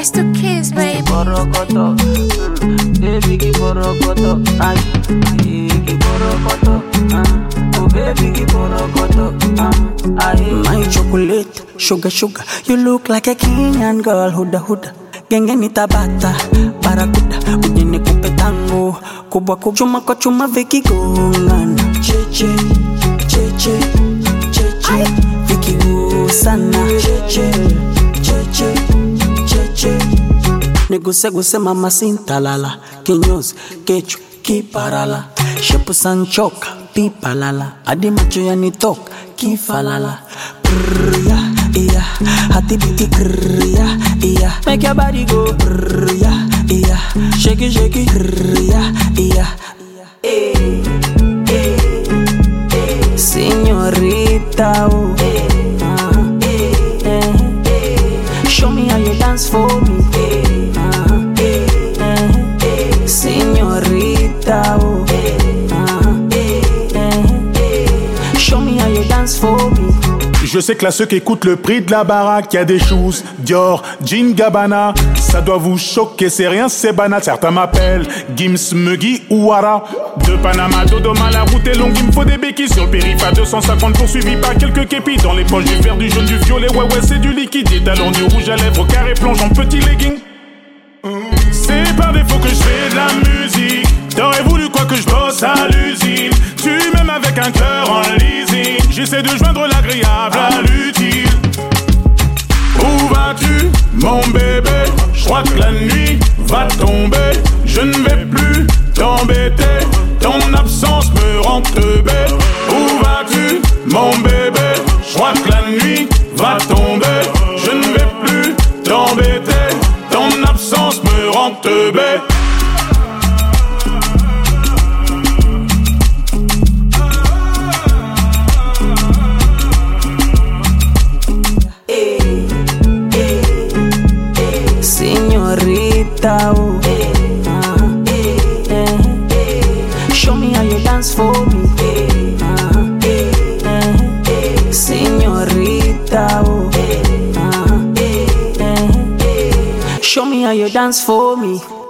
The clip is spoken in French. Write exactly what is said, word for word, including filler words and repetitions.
I still kiss, baby. Borokoto, mm, baby, give borokoto, ay, give borokoto, ah, oh baby, give borokoto, ah, ay. My chocolate, sugar, sugar, you look like a Kenyan girl, huda huda. Genge nitabata, barakuda, ujine kupe tango, kubwa kubwa, chuma kwa chuma vikigongana. Cheche, cheche, cheche, vikigusana. Cheche, cheche, cheche. Neguse guse mama sintalala, kinyozi, kechu, kiparala. Shepu sanchoka, pipalala, adi macho yanitoka, kifalala. Prrya, yeah, hati biti krrya, yeah. Make your body go prrya, yeah. Shake it, shake it, prrya, yeah. Hey, hey, hey. Señorita, oh. Uh-huh. Hey, hey. Show me how you dance for me. Uh-huh. Hey, hey. Señorita, oh. Uh-huh. Hey, show me how you dance for me. Je sais que là ceux qui écoutent le prix de la baraque, y a des choses Dior, Jean Gabbana. Ça doit vous choquer, c'est rien, c'est banal. Certains m'appellent Gims, Muggy ou Wara. De Panama, Dodoma, la route est longue, il me faut des béquilles. Sur le périph' à deux cent cinquante poursuivi par quelques képis. Dans les poches du vert, du jaune, du violet, ouais ouais c'est du liquide. Des talons, du rouge à lèvres, au carré plonge en petit legging. C'est par défaut que je fais de la musique. T'aurais voulu quoi que je bosse à l'usine. Tu m'aimes avec un cœur en leasing. J'essaie de joindre l'agréable à l'utile. Où vas-tu, mon bébé? Je crois que la nuit va tomber. Je ne vais plus t'embêter. Ton absence me rend teubé. Où vas-tu, mon bébé? Je crois que la nuit va tomber. Je ne vais plus t'embêter. Ton absence me rend teubé. Señorita, oh. Uh-huh. Show me how you dance for me. Uh-huh. Señorita, oh. Uh-huh. Show me how you dance for me.